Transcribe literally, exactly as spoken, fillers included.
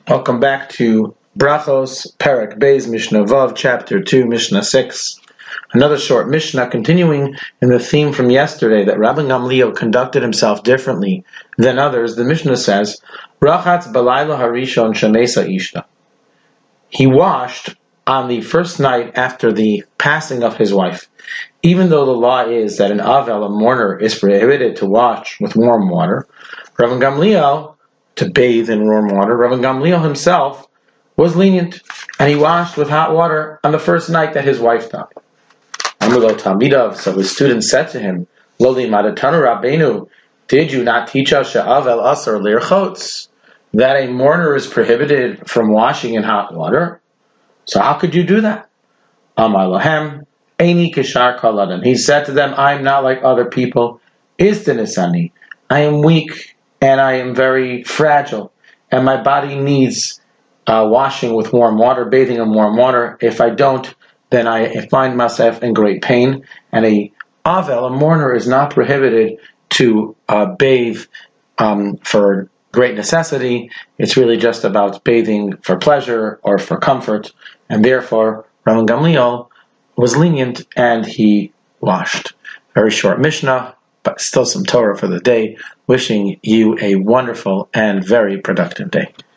Welcome back to Brachos, Perek Beis, Mishnah Vav, Chapter two, Mishnah six. Another short Mishnah, continuing in the theme from yesterday that Rabbi Gamliel conducted himself differently than others. The Mishnah says, Rachatz balayla harishon shamesa ishta. He washed on the first night after the passing of his wife. Even though the law is that an avel, a mourner, is prohibited to wash with warm water, Rabbi Gamliel, to bathe in warm water, Rabbi Gamliel himself was lenient, and he washed with hot water on the first night that his wife died. Amulo Talmidav, so his students said to him, Loli Madatanu Rabbeinu, did you not teach us she'avel asar lirchotz, that a mourner is prohibited from washing in hot water? So how could you do that? Amar lahem, Eini kishar kaladan. He said to them, I am not like other people. Istanisani, I am weak and I am very fragile, and my body needs uh, washing with warm water, bathing in warm water. If I don't, then I find myself in great pain. And a avel, a mourner, is not prohibited to uh, bathe um, for great necessity. It's really just about bathing for pleasure or for comfort, and therefore Rabbi Gamliel was lenient and he washed. Very short Mishnah, but still some Torah for the day. Wishing you a wonderful and very productive day.